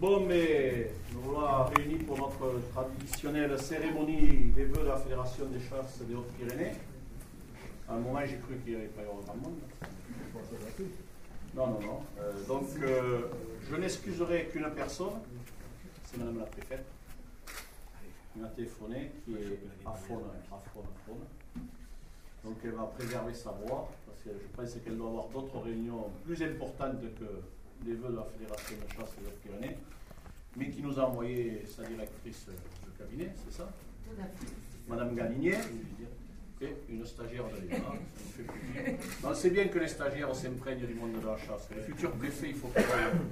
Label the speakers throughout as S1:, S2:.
S1: Bon, mais nous voilà réunis pour notre traditionnelle cérémonie des vœux de la Fédération des chasses des Hautes-Pyrénées. À un moment, j'ai cru qu'il n'y avait pas eu grand monde. Non. Donc, je n'excuserai qu'une personne, c'est Madame la Préfète, qui m'a téléphoné, qui est à Faune. Donc, elle va préserver sa voix, parce que je pense qu'elle doit avoir d'autres réunions plus importantes que les vœux de la Fédération de chasse des Hautes-Pyrénées, mais qui nous a envoyé sa directrice de cabinet, c'est ça? Madame Galinier, et une stagiaire de l'État. C'est bien que les stagiaires s'imprègnent du monde de la chasse. Les futurs préfets, il faut que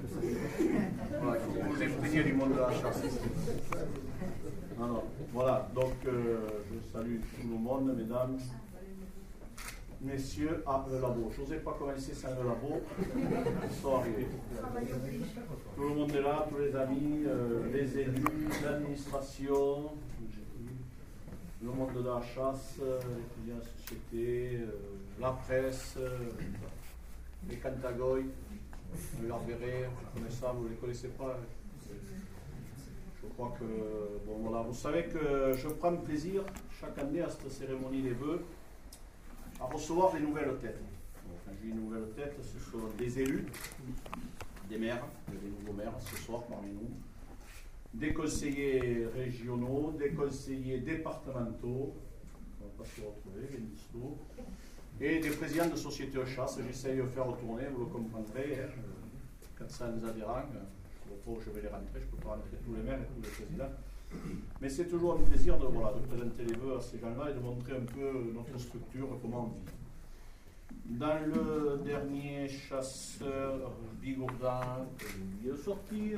S1: vous imprégniez du monde de la chasse. Alors, voilà, donc je salue tout le monde, mesdames, messieurs, le labo. Je n'osais pas commencer sans le labo. Ils sont arrivés. Tout le monde est là, tous les amis, les élus, l'administration, le monde de la chasse, les clients de société, la presse, les Cantagoy, le Larberé, vous connaissez ça, vous ne les connaissez pas. Je crois que, bon voilà, vous savez que je prends plaisir chaque année à cette cérémonie des vœux à recevoir des nouvelles têtes. Donc, quand je dis nouvelles têtes, ce sont des élus, des maires, des nouveaux maires ce soir parmi nous, des conseillers régionaux, des conseillers départementaux, on ne va pas se retrouver, les ministres, et des présidents de sociétés de chasse. J'essaye de faire retourner, vous le comprendrez, 400 adhérents. Je vais les rentrer, je ne peux pas rentrer tous les maires et tous les présidents. Mais c'est toujours un plaisir de présenter les vœux à ces gens-là et de montrer un peu notre structure, comment on vit. Dans le dernier chasseur bigourdin que j'ai oublié de sortir,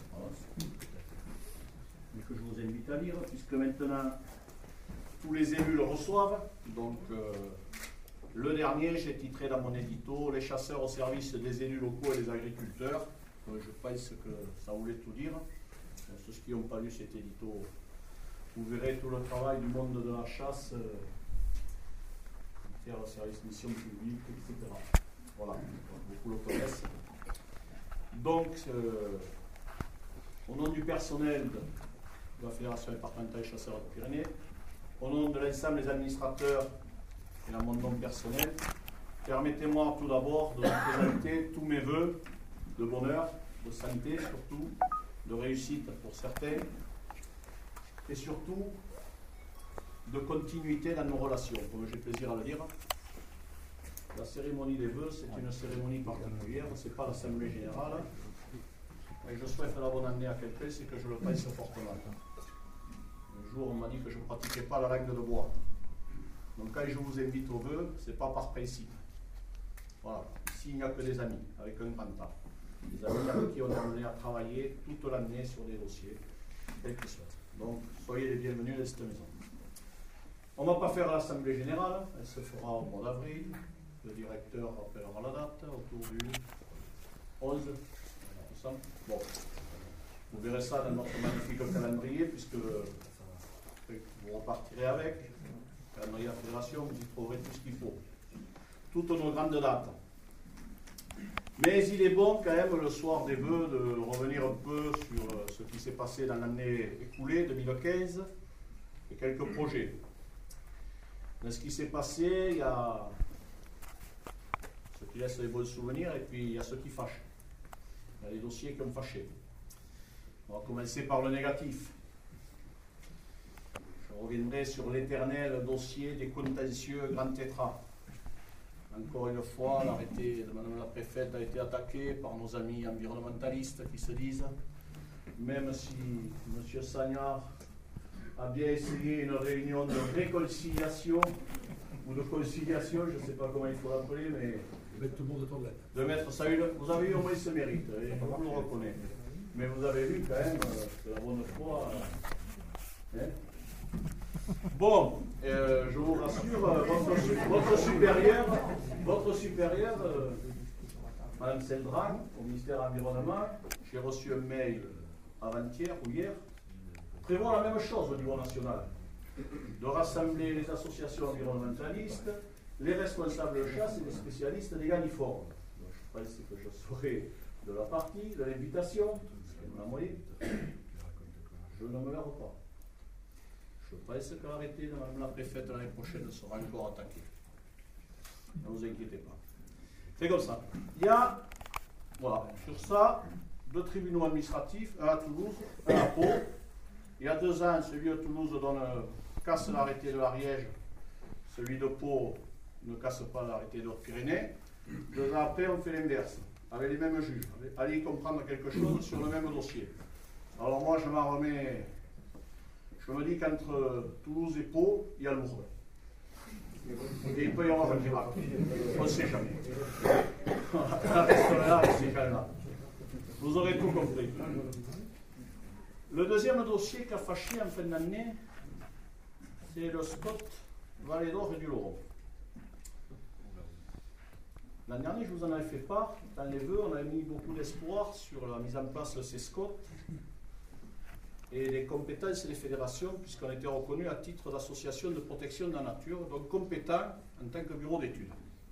S1: mais que je vous invite à lire, puisque maintenant tous les élus le reçoivent. Donc le dernier, j'ai titré dans mon édito « Les chasseurs au service des élus locaux et des agriculteurs ». Je pense que ça voulait tout dire. Ceux qui n'ont pas lu cet édito, vous verrez tout le travail du monde de la chasse, faire service mission publique, etc. Voilà, beaucoup le connaissent. Donc, au nom du personnel de la Fédération départementale des chasseurs de Pyrénées, au nom de l'ensemble des administrateurs et à mon nom personnel, permettez-moi tout d'abord de vous présenter tous mes vœux de bonheur, de santé surtout, de réussite pour certains, et surtout de continuité dans nos relations, comme j'ai plaisir à le dire. La cérémonie des vœux, c'est une cérémonie particulière, ce n'est pas l'Assemblée Générale. Et je souhaite la bonne année à quelqu'un, c'est que je le pense fortement. Un jour, on m'a dit que je ne pratiquais pas la langue de bois. Donc quand je vous invite aux vœux, ce n'est pas par principe. Voilà, ici il n'y a que des amis, avec un grand A. Des amis avec qui on est amené à travailler toute l'année sur des dossiers, quels qu'ils soient. Donc, soyez les bienvenus dans cette maison. On ne va pas faire l'Assemblée Générale, elle se fera au mois d'avril. Le directeur rappellera la date, autour du 11. Bon, vous verrez ça dans notre magnifique calendrier, puisque vous repartirez avec. Le calendrier de la Fédération, vous y trouverez tout ce qu'il faut. Toutes nos grandes dates. Mais il est bon quand même le soir des vœux de revenir un peu sur ce qui s'est passé dans l'année écoulée, 2015, et quelques projets. Dans ce qui s'est passé, il y a ceux qui laissent des bons souvenirs et puis il y a ceux qui fâchent. Il y a les dossiers qui ont fâché. On va commencer par le négatif. Je reviendrai sur l'éternel dossier des contentieux Grand Tétras. Encore une fois, l'arrêté de Madame la Préfète a été attaqué par nos amis environnementalistes qui se disent, même si M. Sagnard a bien essayé une réunion de réconciliation ou de conciliation, je ne sais pas comment il faut l'appeler, mais
S2: de mettre tout le monde autour de la table.
S1: De mettre ça, vous avez eu au moins ce mérite, et on le reconnaît. Mais vous avez vu quand même que la bonne foi. Hein? Bon, je vous rassure, votre supérieur, Mme Seldran, au ministère de l'Environnement, j'ai reçu un mail avant-hier ou hier, prévoit la même chose au niveau national, de rassembler les associations environnementalistes, les responsables de chasse et les spécialistes des ganiformes. Je pense que je serai de la partie, de l'invitation, me l'a envoyé. Je ne me lève pas. Je pense que l'arrêté de Mme la préfète l'année prochaine sera encore attaqué. Ne vous inquiétez pas. C'est comme ça. Il y a, voilà, sur ça, 2 tribunaux administratifs, un à Toulouse, un à Pau. Il y a 2 ans, celui de Toulouse casse l'arrêté de l'Ariège, celui de Pau ne casse pas l'arrêté de Haute-Pyrénées. 2 ans après, on fait l'inverse, avec les mêmes juges. Allez comprendre quelque chose sur le même dossier. Alors moi, je m'en remets. Je me dis qu'entre Toulouse et Pau, il y a Lourdes. Et il peut y avoir un miracle. On ne sait jamais. Reste là, restez là. Vous aurez tout compris. Le deuxième dossier qui a fâché en fin d'année, c'est le SCOT Vallée d'Or et du Laurent. L'an dernier, je vous en avais fait part. Dans les vœux, on avait mis beaucoup d'espoir sur la mise en place de ces SCOT et les compétences des fédérations, puisqu'on était reconnu à titre d'association de protection de la nature, donc compétent en tant que bureau d'études.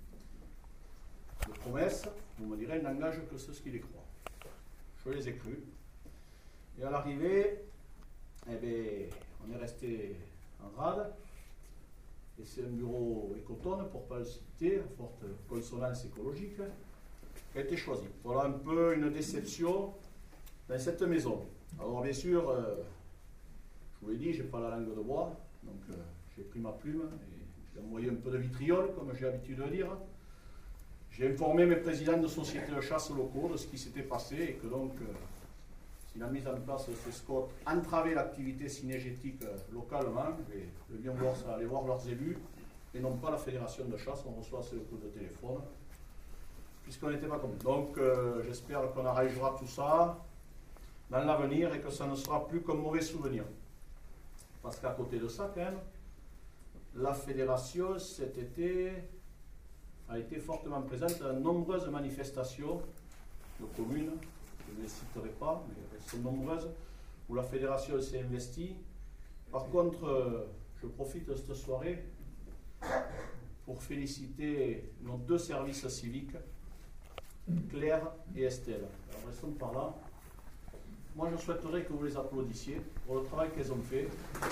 S1: De promesses, vous me direz, n'engage que ceux qui les croient. Je les ai crus. Et à l'arrivée, eh bien, on est resté en rade. Et c'est un bureau écotone, pour ne pas le citer, à forte consonance écologique, qui a été choisi. Voilà un peu une déception dans cette maison. Alors bien sûr, je vous l'ai dit, je n'ai pas la langue de bois, donc j'ai pris ma plume et j'ai envoyé un peu de vitriol, comme j'ai l'habitude de dire. J'ai informé mes présidents de sociétés de chasse locaux de ce qui s'était passé et que donc, si la mise en place de ces SCOT entravait l'activité synergétique localement, je vais bien voir ça, aller voir leurs élus et non pas la fédération de chasse. On reçoit ce coup de téléphone, puisqu'on n'était pas comme. Donc j'espère qu'on arrangera tout ça dans l'avenir et que ça ne sera plus qu'un mauvais souvenir. Parce qu'à côté de ça, quand même, la fédération cet été a été fortement présente dans de nombreuses manifestations de communes, je ne les citerai pas, mais elles sont nombreuses, où la fédération s'est investie. Par contre, je profite de cette soirée pour féliciter nos 2 services civiques, Claire et Estelle. Alors elles sont par là. Moi, je souhaiterais que vous les applaudissiez pour le travail qu'elles ont fait.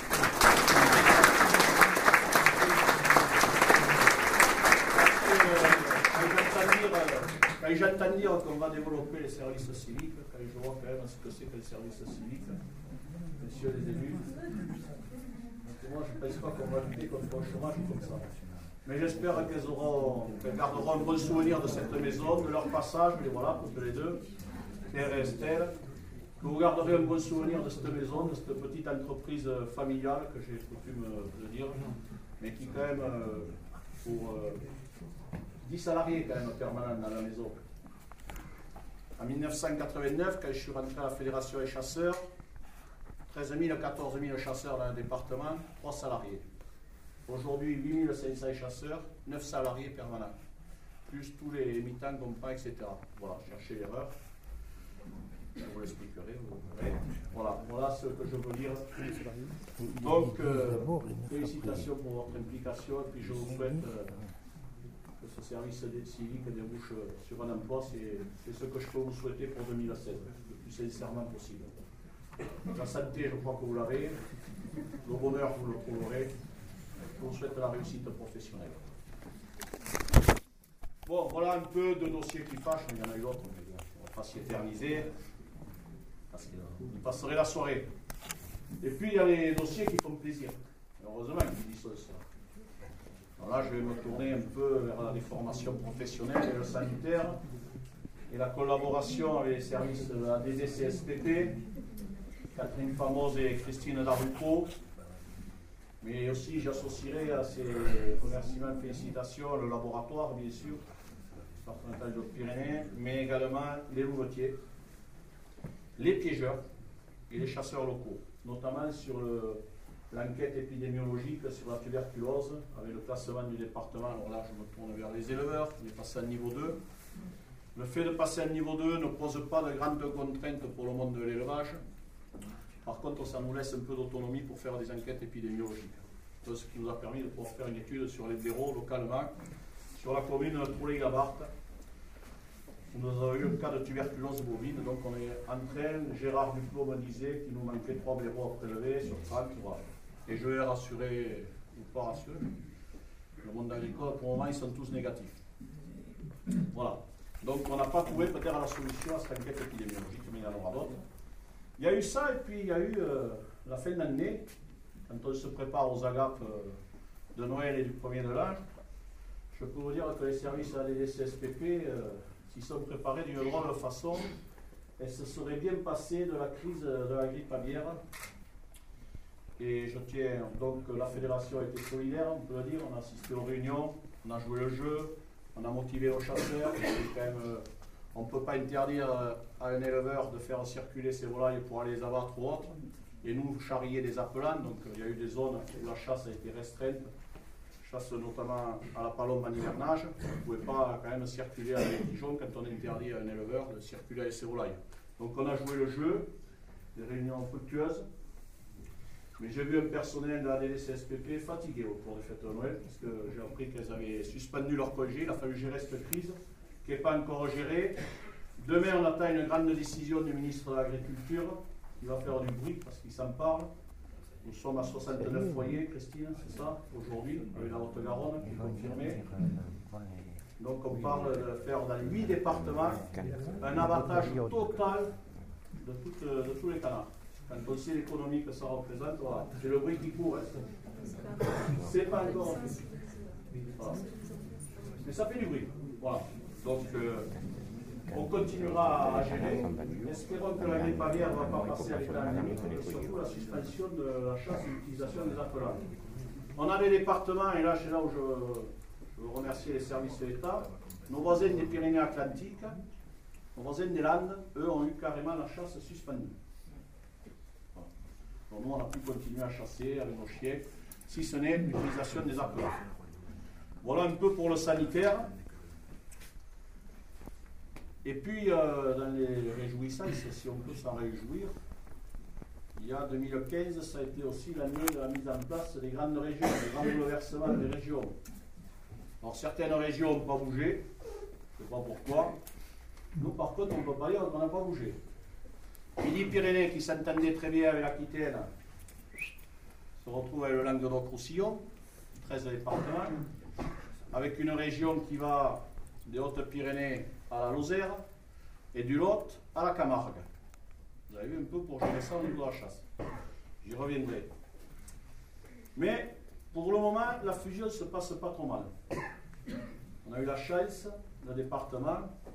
S1: Quand j'entends dire qu'on va développer les services civiques, quand je vois quand même ce que c'est que les services civiques, messieurs les élus, moi je ne pense pas qu'on va lutter contre le chômage comme ça. Mais j'espère qu'elles garderont un bon souvenir de cette maison, de leur passage, mais voilà, pour tous les 2, Claire et Estelle, que vous garderez un bon souvenir de cette maison, de cette petite entreprise familiale que j'ai coutume de dire, mais qui quand même, pour 10 salariés quand même permanents dans la maison. En 1989, quand je suis rentré à la Fédération des chasseurs, 13 000 à 14 000 chasseurs dans le département, 3 salariés. Aujourd'hui, 8 500 chasseurs, 9 salariés permanents, plus tous les mi-temps qu'on prend, etc. Voilà, cherchez l'erreur. Je vous l'expliquerai, vous verrez. Voilà ce que je veux dire. Donc, félicitations pour votre implication, et puis je vous souhaite que ce service civique débouche sur un emploi. C'est ce que je peux vous souhaiter pour 2016, le plus sincèrement possible. La santé, je crois que vous l'avez. Le bonheur, vous le trouverez. Je vous souhaite la réussite professionnelle. Bon, voilà un peu de dossiers qui fâchent. Il y en a eu d'autres, mais bon, on ne va pas s'y éterniser. Parce qu'il passerait la soirée. Et puis, il y a les dossiers qui font plaisir. Heureusement qu'ils disent ça. Alors là, je vais me tourner un peu vers la déformation professionnelle et le sanitaire et la collaboration avec les services de la DDCSPP, Catherine Famos et Christine Darupo. Mais aussi, j'associerai à ces remerciements et félicitations le laboratoire, bien sûr, départemental de Haute-Pyrénées, mais également les louvetiers, les piégeurs et les chasseurs locaux, notamment sur l'enquête épidémiologique sur la tuberculose, avec le classement du département. Alors là, je me tourne vers les éleveurs, on est passé à niveau 2. Le fait de passer à niveau 2 ne pose pas de grandes contraintes pour le monde de l'élevage. Par contre, ça nous laisse un peu d'autonomie pour faire des enquêtes épidémiologiques. C'est ce qui nous a permis de pouvoir faire une étude sur les blaireaux localement, sur la commune de Troulay-Gabarthe, où nous avons eu un cas de tuberculose bovine, donc on est en train, Gérard Duclos me disait qu'il nous manquait 3 blaireaux à prélever sur 30, voilà. Et je vais rassurer, ou pas rassurer, le monde agricole, pour le moment, ils sont tous négatifs. Voilà. Donc on n'a pas trouvé peut-être la solution à cette enquête épidémiologique, mais il y en aura d'autres. Il y a eu ça, et puis il y a eu la fin d'année, quand on se prépare aux agapes de Noël et du 1er de l'an. Je peux vous dire que les services à l'EDCSPP s'y sont préparés d'une drôle de façon, et se serait bien passé de la crise de la grippe aviaire. Et je tiens, donc la fédération a été solidaire, on peut le dire, on a assisté aux réunions, on a joué le jeu, on a motivé nos chasseurs. Quand même, on ne peut pas interdire à un éleveur de faire circuler ses volailles pour aller les abattre ou autre, et nous charrier des appelants. Donc il y a eu des zones où la chasse a été restreinte, chasse notamment à la palombe en hivernage. On ne pouvait pas quand même circuler avec les pigeons quand on interdit à un éleveur de circuler avec ses volailles. Donc on a joué le jeu, des réunions fructueuses. Mais j'ai vu un personnel de la DDCSPP fatigué au cours des fêtes de Noël, parce que j'ai appris qu'elles avaient suspendu leur congé. Il a fallu gérer cette crise, qui n'est pas encore gérée. Demain, on attend une grande décision du ministre de l'Agriculture, qui va faire du bruit, parce qu'il s'en parle. Nous sommes à 69 foyers, Christine, c'est ça, aujourd'hui, avec la Haute-Garonne, qui est confirmée. Donc on parle de faire dans 8 départements un abattage total de tous les canards. Quand on sait l'économie que ça représente, voilà. C'est le bruit qui court. Hein. C'est pas encore. Voilà. Mais ça fait du bruit. Voilà. Donc, on continuera à gérer. Espérons que la grippe aviaire ne va pas passer avec la limite, et surtout la suspension de la chasse et l'utilisation des appelants. On a des départements, et là, c'est là où je veux remercier les services de l'État. Nos voisins des Pyrénées-Atlantiques, nos voisins des Landes, eux, ont eu carrément la chasse suspendue. Donc nous, on a pu continuer à chasser avec nos chiens, si ce n'est l'utilisation des appelants. Voilà un peu pour le sanitaire. Et puis, dans les réjouissances, si on peut s'en réjouir, il y a 2015, ça a été aussi l'année de la mise en place des grandes régions, des grands bouleversements des régions. Alors, certaines régions n'ont pas bougé, je ne sais pas pourquoi. Nous, par contre, on ne peut pas dire qu'on n'a pas bougé. Midi-Pyrénées, qui s'entendait très bien avec l'Aquitaine, se retrouve avec le Languedoc-Roussillon, 13 départements, avec une région qui va des Hautes-Pyrénées à la Lozère et du Lot à la Camargue. Vous avez vu un peu pour gérer ça au niveau de la chasse. J'y reviendrai. Mais pour le moment, la fusion ne se passe pas trop mal. On a eu la chance, le département,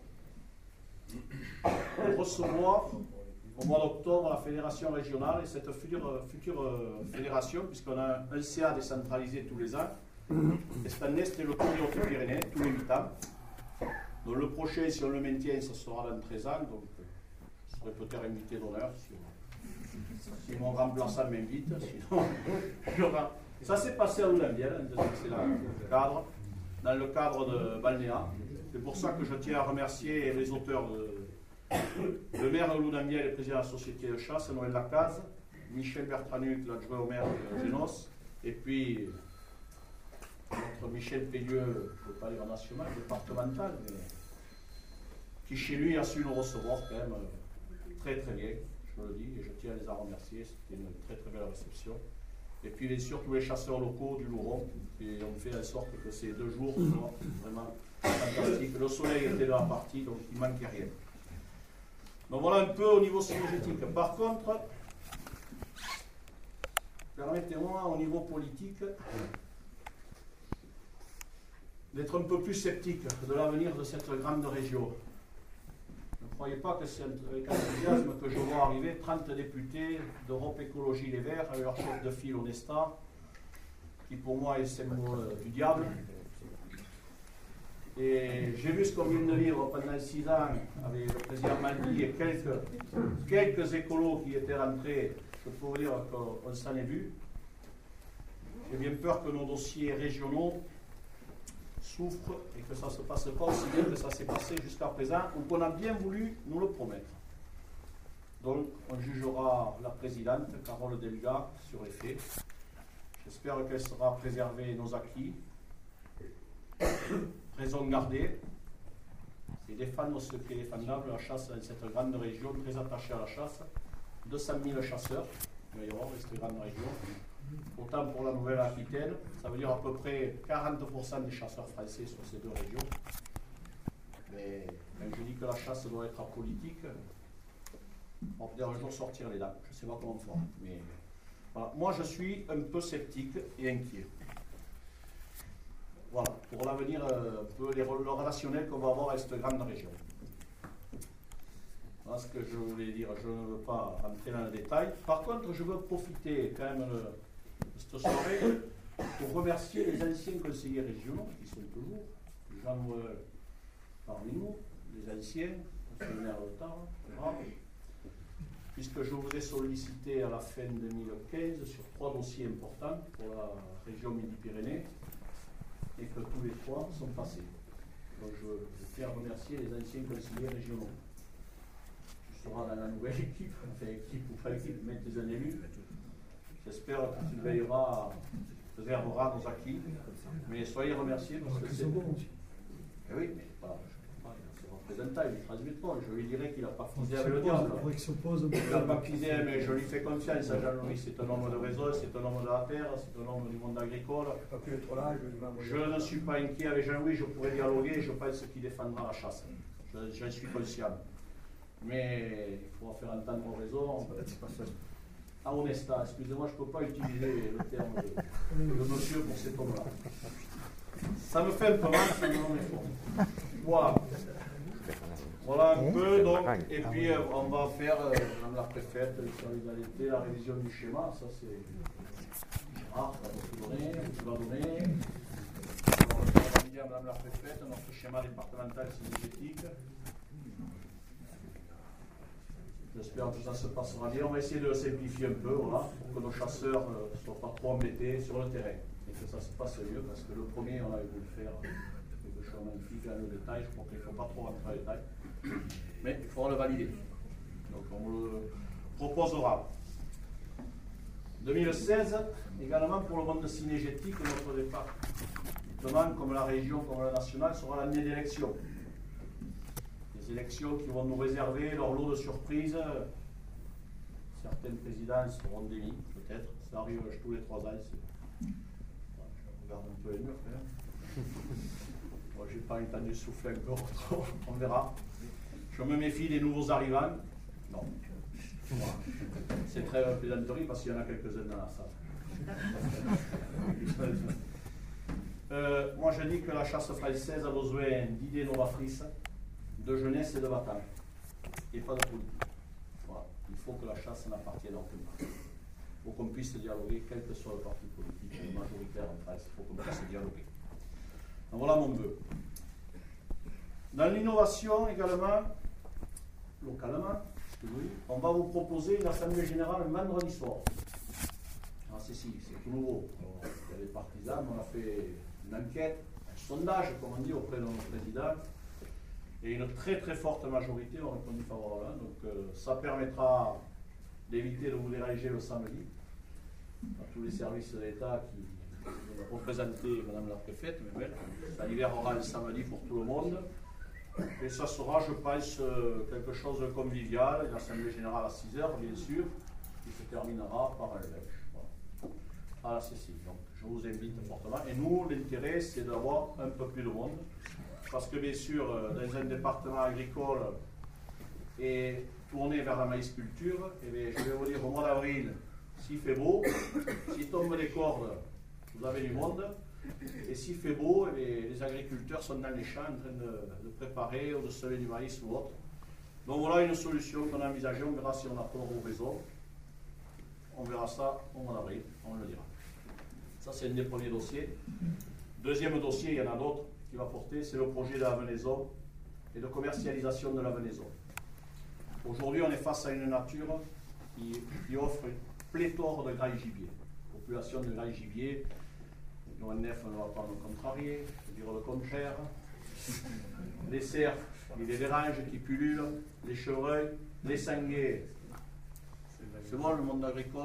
S1: de recevoir au mois d'octobre la fédération régionale et cette future fédération, puisqu'on a un CA décentralisé tous les ans. Et cette année, c'était le Tour des Hautes-Pyrénées, tous les 8 ans. Donc le prochain, si on le maintient, ce sera dans 13 ans. Donc je serai peut-être invité d'honneur si mon remplaçant m'invite. Sinon, ça s'est passé à Loudunvielle, c'est dans le cadre de Balnéa. C'est pour ça que je tiens à remercier les auteurs le maire de Loudunvielle et le président de la société de chasse, Noël Lacaze, Michel Bertranuc, l'adjoint au maire de Génos, et puis notre Michel Pellieu, je ne veux pas dire national, départemental, mais qui chez lui a su nous recevoir quand même très très bien, je le dis, et je tiens à les en remercier, c'était une très très belle réception. Et puis bien sûr tous les chasseurs locaux du Louron, qui ont fait en sorte que ces 2 jours soient vraiment fantastiques. Le soleil était de la partie, donc il ne manquait rien. Donc voilà un peu au niveau synergétique. Par contre, permettez-moi au niveau politique d'être un peu plus sceptique de l'avenir de cette grande région. Ne croyez pas que c'est avec enthousiasme que je vois arriver 30 députés d'Europe Écologie Les Verts avec leur chef de file Onesta, qui pour moi est le symbole du diable. Et j'ai vu ce qu'on vient de vivre pendant 6 ans avec le président Maldi et quelques écolos qui étaient rentrés. Je peux vous dire qu'on s'en est vu. J'ai bien peur que nos dossiers régionaux souffrent et que ça ne se passe pas aussi bien que ça s'est passé jusqu'à présent, ou qu'on a bien voulu nous le promettre. Donc, on jugera la présidente, Carole Delga, sur les faits. J'espère qu'elle saura préserver nos acquis. Raison gardée. et défendre ce qui est défendable, la chasse dans cette grande région, très attachée à la chasse. 200 000 chasseurs, il va y avoir dans cette grande région. Autant pour la Nouvelle-Aquitaine, ça veut dire à peu près 40% des chasseurs français sur ces deux régions. Mais quand je dis que la chasse doit être apolitique, on va peut-être un jour sortir les dents. Je ne sais pas comment faire. Mais voilà. Moi, je suis un peu sceptique et inquiet. Voilà, pour l'avenir, un peu le relationnel qu'on va avoir avec cette grande région. Voilà ce que je voulais dire. Je ne veux pas entrer dans le détail. Par contre, je veux profiter quand même de cette soirée pour remercier les anciens conseillers régionaux qui sont toujours gens parmi nous, les anciens, fonctionnaires de temps, puisque je vous ai sollicité à la fin 2015 sur 3 dossiers importants pour la région Midi-Pyrénées et que tous les 3 sont passés. Donc je tiens à remercier les anciens conseillers régionaux. Tu seras dans la nouvelle équipe, enfin équipe ou pas équipe, mais tes un élu. J'espère que tu veilleras, préserveras nos acquis, mais soyez remerciés parce que c'est bon. Eh oui, mais pas. Il transmettront. Je lui dirai qu'il n'a pas pisé avec le diable. Il n'a pas pisé, mais je lui fais confiance à Jean-Louis. C'est un homme de réseau, c'est un homme de la terre, c'est un homme du monde agricole. Je ne suis pas inquiet avec Jean-Louis, je pourrais dialoguer, je pense qu'il défendra la chasse. J'en suis conscient. Mais il faudra faire entendre nos raisons. Ah, Honesta, excusez-moi, je ne peux pas utiliser le terme de monsieur pour cet homme-là. Ça me fait un peu mal, ça me rend fort. Voilà. Voilà un peu, donc, et puis on va faire, Madame la préfète, les solidarités, la révision du schéma, ça c'est Gérard qui va nous donner, qui va donner. On va dire à Madame la préfète, notre schéma départemental synergétique. J'espère que ça se passera bien. On va essayer de simplifier un peu, voilà, pour que nos chasseurs ne soient pas trop embêtés sur le terrain et que ça se passe mieux, parce que le premier, on avait voulu faire quelque chose de magnifique dans le détail. Je crois qu'il ne faut pas trop rentrer dans le détail. Mais il faudra le valider. Donc on le proposera. 2016, également pour le monde cinégétique, notre département, comme la région, comme la nationale, sera l'année d'élection. Des élections qui vont nous réserver leur lot de surprises. Certaines présidences seront démis, peut-être. Ça arrive tous les 3 ans. Je regarde un peu les murs, frère. Moi, j'ai pas entendu souffler un peu trop. On verra. Je me méfie des nouveaux arrivants. Non. Voilà. C'est très plaisanterie parce qu'il y en a quelques-uns dans la salle. Moi, je dis que la chasse française a besoin d'idées novatrices, de jeunesse et de bataille. Et pas de politique. Voilà. Il faut que la chasse n'appartienne à aucun parti. Il faut qu'on puisse dialoguer, quel que soit le parti politique majoritaire en France. Il faut qu'on puisse dialoguer. Donc, voilà mon vœu. Dans l'innovation également, localement, on va vous proposer une assemblée générale un vendredi soir. Ah, c'est tout nouveau. Il y a des partisans, on a fait une enquête, un sondage, comme on dit, auprès de nos présidents, et une très très forte majorité ont répondu favorablement. Donc ça permettra d'éviter de vous déranger le samedi. À tous les services de l'État qui représentaient Madame la préfète, mais ça libérera le samedi pour tout le monde. Et ça sera, je pense, quelque chose de convivial, une assemblée générale à 6 h, bien sûr, qui se terminera par un lunch. Voilà. À la Cécile. Donc, je vous invite fortement. Et nous, l'intérêt, c'est d'avoir un peu plus de monde. Parce que, bien sûr, dans un département agricole et tourné vers la maïsculture, eh bien, je vais vous dire, au mois d'avril, s'il fait beau, s'il tombe les cordes, vous avez du monde. Et s'il fait beau, les agriculteurs sont dans les champs en train de préparer ou de semer du maïs ou autre. Donc voilà une solution qu'on a envisagée. On verra si on a tort ou raison. On verra ça au mois d'avril, on le dira. Ça, c'est un des premiers dossiers. Deuxième dossier, il y en a d'autres qui va porter, c'est le projet de la venaison et de commercialisation de la venaison. Aujourd'hui, on est face à une nature qui offre une pléthore de grailles gibier. Population de grailles gibier. L'ONF ne va pas nous contrarier, dire le contraire. Les cerfs, les déranges qui pullulent, les chevreuils, les sanguets. C'est bon le monde agricole.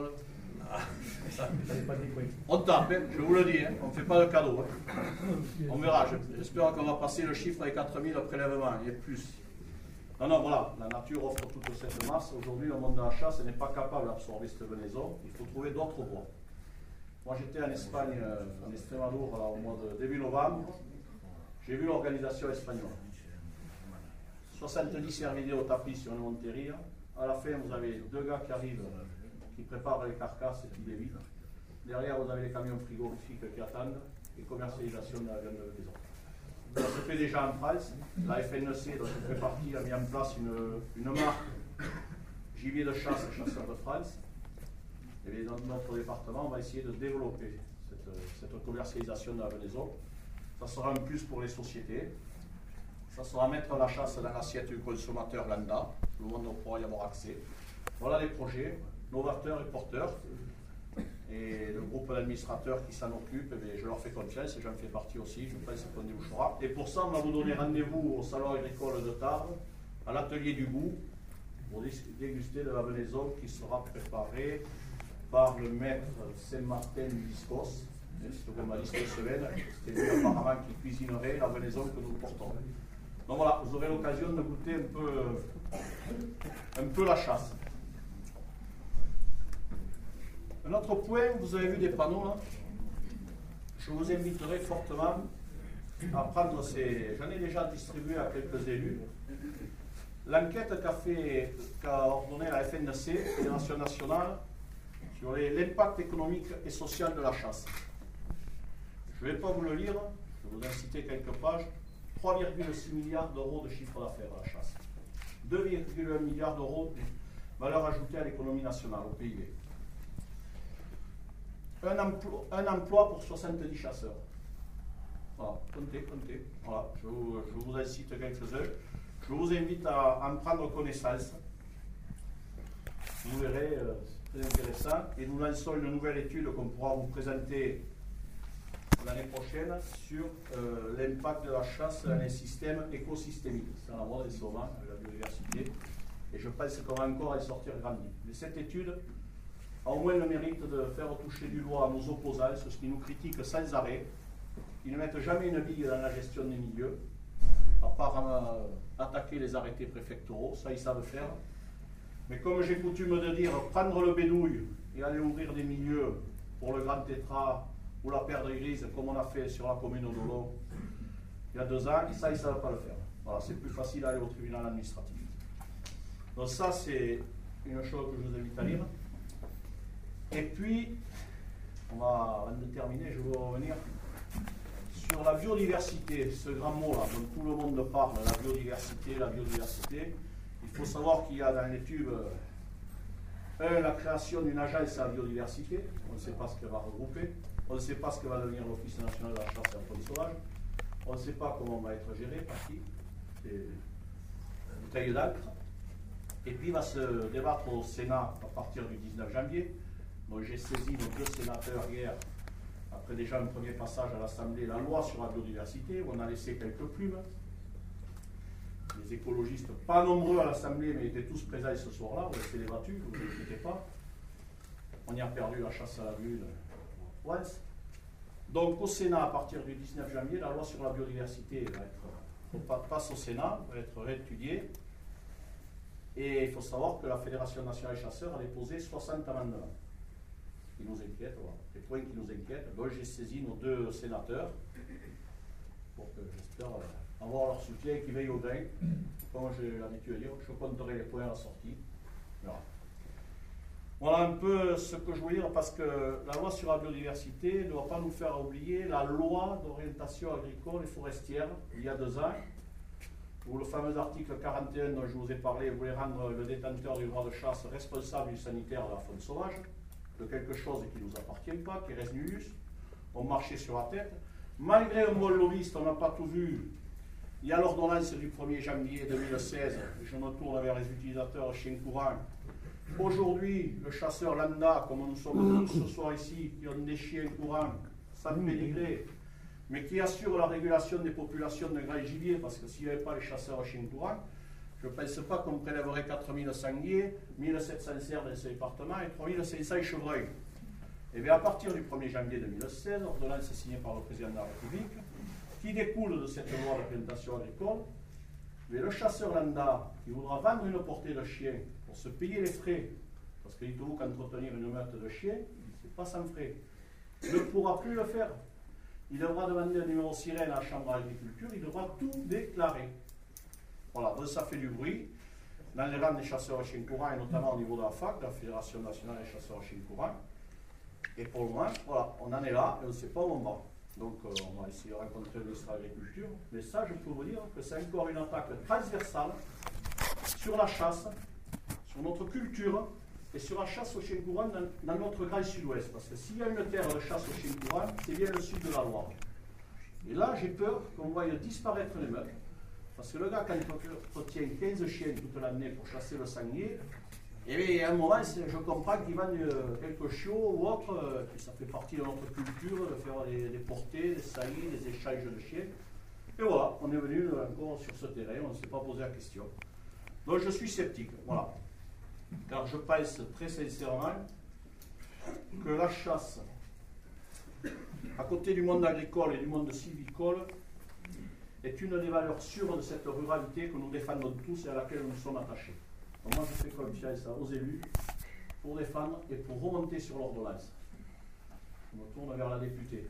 S1: On tape, hein, je vous le dis, hein, on ne fait pas de cadeau. Hein. On verra, j'espère qu'on va passer le chiffre des 4000 prélèvements, et plus. Non, voilà, la nature offre toute cette masse. Aujourd'hui, le monde de la chasse n'est pas capable d'absorber cette venaison. Il faut trouver d'autres voies. Moi, j'étais en Espagne, en Extremadura, au mois de début novembre. J'ai vu l'organisation espagnole. 70 cervidés au tapis sur une monteria. À la fin, vous avez 2 gars qui arrivent, qui préparent les carcasses et qui les vident. Derrière, vous avez les camions frigorifiques qui attendent et commercialisation de la viande de maison. Ça se fait déjà en France. La FNC, dont je fais partie, a mis en place une marque gibier de chasse, chasseurs de France. Et dans notre département, on va essayer de développer cette commercialisation de la venaison. Ça sera un plus pour les sociétés. Ça sera mettre la chasse dans l'assiette du consommateur lambda. Tout le monde pourra y avoir accès. Voilà les projets, novateurs et porteurs. Et le groupe d'administrateurs qui s'en occupe, je leur fais confiance et j'en fais partie aussi. Je pense qu'on débouchera. Et pour ça, on va vous donner rendez-vous au salon agricole de Tarbes, à l'atelier du goût, pour déguster de la venaison qui sera préparée par le maître Saint-Martin du Viscos. C'est comme m'a dit cette semaine, c'est lui apparemment qui cuisinerait la venaison que nous portons. Donc voilà, vous aurez l'occasion de goûter un peu la chasse. Un autre point, vous avez vu des panneaux là. Je vous inviterai fortement à prendre ces. J'en ai déjà distribué à quelques élus. L'enquête qu'a ordonnée la FNC, Fédération nationale, sur l'impact économique et social de la chasse. Je ne vais pas vous le lire, je vais vous inciter quelques pages. 3,6 milliards d'euros de chiffre d'affaires à la chasse. 2,1 milliards d'euros de valeur ajoutée à l'économie nationale, au PIB. Un emploi pour 70 chasseurs. Voilà, comptez. Voilà, je vous en cite quelques-uns. Je vous invite à en prendre connaissance. Vous verrez, c'est très intéressant. Et nous lançons une nouvelle étude qu'on pourra vous présenter l'année prochaine sur l'impact de la chasse dans les systèmes écosystémiques. C'est la mode des sauvages, la biodiversité. Et je pense qu'on va encore y sortir grandi. Mais cette étude a au moins le mérite de faire toucher du doigt à nos opposants, ceux qui nous critiquent sans arrêt, qui ne mettent jamais une bille dans la gestion des milieux, à part attaquer les arrêtés préfectoraux, ça ils savent faire. Mais comme j'ai coutume de dire, prendre le bédouille et aller ouvrir des milieux pour le grand tétras ou la perdre grise, comme on a fait sur la commune d'Olo il y a 2 ans, ça ils ne savent pas le faire. Voilà, c'est plus facile d'aller au tribunal administratif. Donc ça c'est une chose que je vous invite à lire. Et puis, avant de terminer, je vais revenir sur la biodiversité, ce grand mot-là, dont tout le monde parle, la biodiversité. Il faut savoir qu'il y a dans l'étude, la création d'une agence à la biodiversité, on ne sait pas ce qu'elle va regrouper, on ne sait pas ce que va devenir l'Office national de la chasse et la faune sauvage, on ne sait pas comment on va être géré, par qui, des bouteilles d'encre, et puis il va se débattre au Sénat à partir du 19 janvier. Donc j'ai saisi nos 2 sénateurs hier, après déjà un premier passage à l'Assemblée, la loi sur la biodiversité, où on a laissé quelques plumes. Les écologistes, pas nombreux à l'Assemblée, mais étaient tous présents ce soir-là, on s'est débattu, vous ne vous inquiétez pas. On y a perdu la chasse à la grue. Donc au Sénat, à partir du 19 janvier, la loi sur la biodiversité passe au Sénat, va être réétudiée. Et il faut savoir que la Fédération nationale des chasseurs a déposé 60 amendements. Qui nous inquiètent, voilà. Des points qui nous inquiètent. Donc j'ai saisi nos 2 sénateurs pour que j'espère avoir leur soutien et qu'ils veillent au grain. Comme j'ai l'habitude de dire, je compterai les points à la sortie. Voilà un peu ce que je voulais dire, parce que la loi sur la biodiversité ne doit pas nous faire oublier la loi d'orientation agricole et forestière il y a 2 ans, où le fameux article 41 dont je vous ai parlé voulait rendre le détenteur du droit de chasse responsable du sanitaire de la faune sauvage, de quelque chose qui ne nous appartient pas, qui reste nulus. On marchait sur la tête. Malgré un bon lobbyiste, on n'a pas tout vu. Il y a l'ordonnance du 1er janvier 2016, je me tourne vers les utilisateurs chiens courants. Aujourd'hui, le chasseur lambda, comme nous sommes tous ce soir ici, qui ont des chiens courants, sans pédigré, mais qui assure la régulation des populations de grands gibier, parce que s'il n'y avait pas les chasseurs chiens courants, Je ne pense pas qu'on prélèverait 4000 sangliers, 1700 cerfs dans ce département et 3500 chevreuils. Et bien à partir du 1er janvier 2016, l'ordonnance signée par le président de la République, qui découle de cette loi de plantation agricole, mais le chasseur lambda qui voudra vendre une portée de chiens pour se payer les frais, parce qu'il faut qu'entretenir une meute de chiens, c'est pas sans frais, ne pourra plus le faire. Il devra demander un numéro sirène à la Chambre d'agriculture, il devra tout déclarer. Voilà, donc ça fait du bruit. Dans les rangs des chasseurs à chiens courants, et notamment au niveau de la FAC, la Fédération nationale des chasseurs à chiens courants. Et pour le moment, voilà, on en est là et on ne sait pas où on va. Donc on va essayer de rencontrer le ministre de l'Agriculture. Mais ça, je peux vous dire que c'est encore une attaque transversale sur la chasse, sur notre culture et sur la chasse aux chiens courants dans notre grand sud-ouest. Parce que s'il y a une terre de chasse aux chiens courants, c'est bien le sud de la Loire. Et là, j'ai peur qu'on voie disparaître les meutes. Parce que le gars, quand il retient 15 chiens toute l'année pour chasser le sanglier, et bien, à un moment, je comprends qu'il vende quelques chiots ou autres, ça fait partie de notre culture, de faire des portées, des saillies, des échanges de chiens. Et voilà, on est venu encore sur ce terrain, on ne s'est pas posé la question. Donc je suis sceptique, voilà. Car je pense très sincèrement que la chasse, à côté du monde agricole et du monde sylvicole, est une des valeurs sûres de cette ruralité que nous défendons tous et à laquelle nous sommes attachés. Donc moi je fais confiance aux élus pour défendre et pour remonter sur l'ordonnance. Je me tourne vers la députée.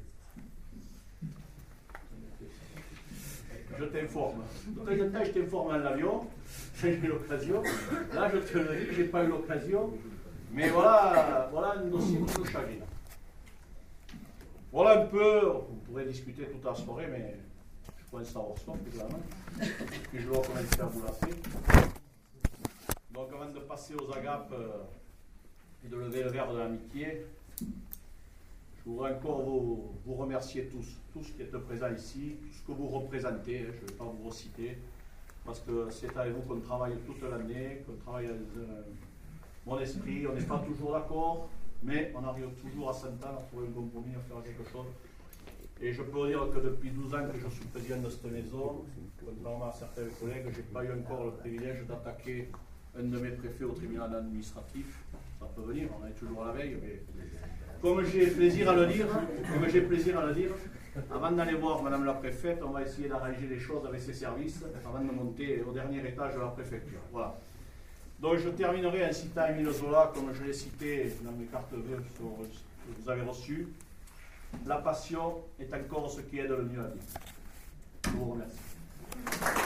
S1: Je t'informe. De temps en temps, je t'informe en l'avion, j'ai eu l'occasion. Là, je te le dis, je n'ai pas eu l'occasion. Mais voilà, voilà un dossier qui nous chagrine. Voilà un peu, on pourrait discuter toute la soirée, mais je pense savoir stop, évidemment. Puis je dois commencer à vous la faire. Donc avant de passer aux agapes et de lever le verre de l'amitié, je voudrais encore vous remercier tous qui êtes présents ici, tout ce que vous représentez, je ne vais pas vous reciter, parce que c'est avec vous qu'on travaille toute l'année, qu'on travaille dans un bon esprit, on n'est pas toujours d'accord, mais on arrive toujours à s'entendre, à trouver un compromis, à faire quelque chose. Et je peux vous dire que depuis 12 ans que je suis président de cette maison, contrairement à certains collègues, je n'ai pas eu encore le privilège d'attaquer un de mes préfets au tribunal administratif. Ça peut venir, on est toujours à la veille, mais comme j'ai plaisir à le dire, avant d'aller voir Madame la préfète, on va essayer d'arranger les choses avec ses services avant de monter au dernier étage de la préfecture. Voilà. Donc je terminerai en citant Émile Zola, comme je l'ai cité dans mes cartes vœux que vous avez reçues. La passion est encore ce qui aide le mieux à vivre. Je vous remercie.